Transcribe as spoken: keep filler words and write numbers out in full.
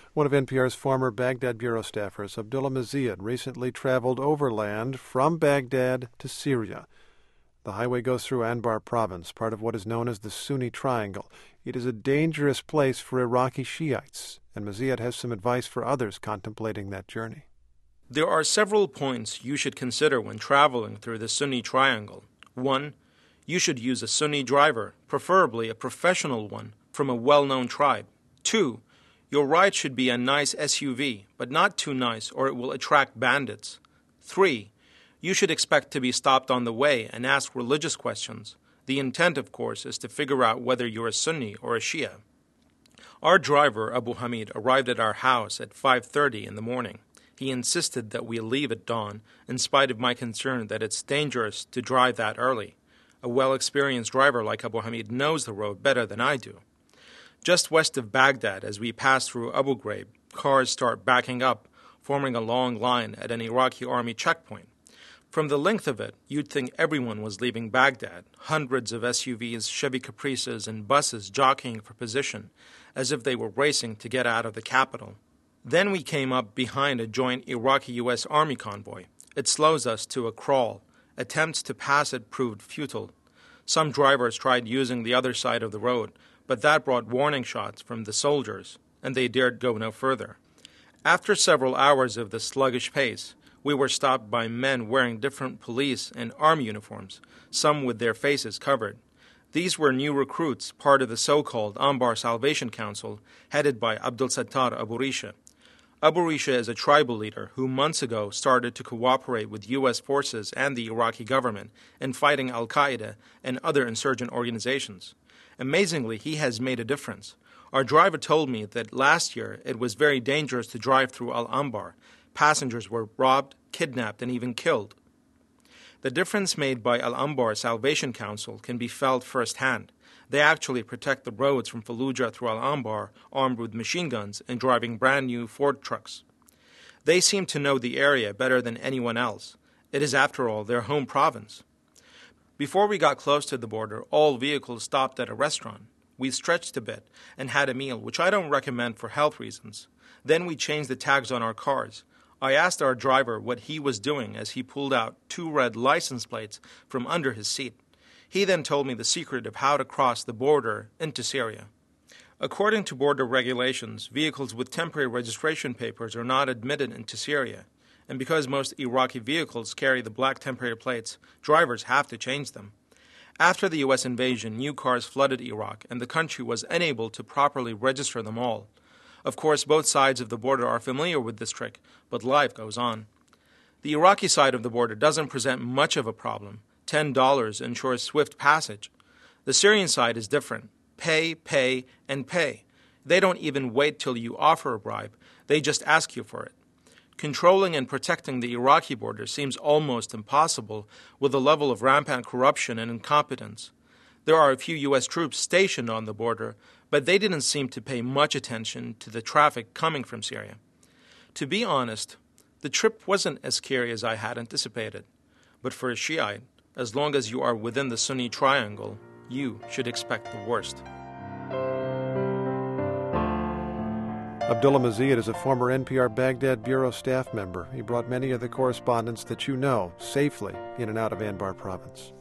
One of N P R's former Baghdad bureau staffers, Abdullah Maziyad, recently traveled overland from Baghdad to Syria. The highway goes through Anbar province, part of what is known as the Sunni Triangle. It is a dangerous place for Iraqi Shiites, and Maziyad has some advice for others contemplating that journey. There are several points you should consider when traveling through the Sunni Triangle. One, you should use a Sunni driver, preferably a professional one from a well-known tribe. Two, your ride should be a nice S U V, but not too nice or it will attract bandits. Three, you should expect to be stopped on the way and ask religious questions. The intent, of course, is to figure out whether you're a Sunni or a Shia. Our driver, Abu Hamid, arrived at our house at five thirty in the morning. He insisted that we leave at dawn, in spite of my concern that it's dangerous to drive that early. A well-experienced driver like Abu Hamid knows the road better than I do. Just west of Baghdad, as we pass through Abu Ghraib, cars start backing up, forming a long line at an Iraqi army checkpoint. From the length of it, you'd think everyone was leaving Baghdad, hundreds of S U Vs, Chevy Caprices, and buses jockeying for position, as if they were racing to get out of the capital. Then we came up behind a joint Iraqi-U S Army convoy. It slows us to a crawl. Attempts to pass it proved futile. Some drivers tried using the other side of the road, but that brought warning shots from the soldiers, and they dared go no further. After several hours of the sluggish pace, we were stopped by men wearing different police and army uniforms, some with their faces covered. These were new recruits, part of the so-called Anbar Salvation Council, headed by Abdul Sattar Abu Risha. Abu Risha is a tribal leader who months ago started to cooperate with U S forces and the Iraqi government in fighting al-Qaeda and other insurgent organizations. Amazingly, he has made a difference. Our driver told me that last year it was very dangerous to drive through Al-Anbar. Passengers were robbed, kidnapped, and even killed. The difference made by Al-Anbar Salvation Council can be felt firsthand. They actually protect the roads from Fallujah through Al-Anbar, armed with machine guns and driving brand-new Ford trucks. They seem to know the area better than anyone else. It is, after all, their home province. Before we got close to the border, all vehicles stopped at a restaurant. We stretched a bit and had a meal, which I don't recommend for health reasons. Then we changed the tags on our cars. I asked our driver what he was doing as he pulled out two red license plates from under his seat. He then told me the secret of how to cross the border into Syria. According to border regulations, vehicles with temporary registration papers are not admitted into Syria. And because most Iraqi vehicles carry the black temporary plates, drivers have to change them. After the U S invasion, new cars flooded Iraq, and the country was unable to properly register them all. Of course, both sides of the border are familiar with this trick, but life goes on. The Iraqi side of the border doesn't present much of a problem. ten dollars ensures swift passage. The Syrian side is different. Pay, pay, and pay. They don't even wait till you offer a bribe. They just ask you for it. Controlling and protecting the Iraqi border seems almost impossible with the level of rampant corruption and incompetence. There are a few U S troops stationed on the border, but they didn't seem to pay much attention to the traffic coming from Syria. To be honest, the trip wasn't as scary as I had anticipated. But for a Shiite, as long as you are within the Sunni Triangle, you should expect the worst. Abdullah Maziyad is a former N P R Baghdad bureau staff member. He brought many of the correspondents that you know safely in and out of Anbar province.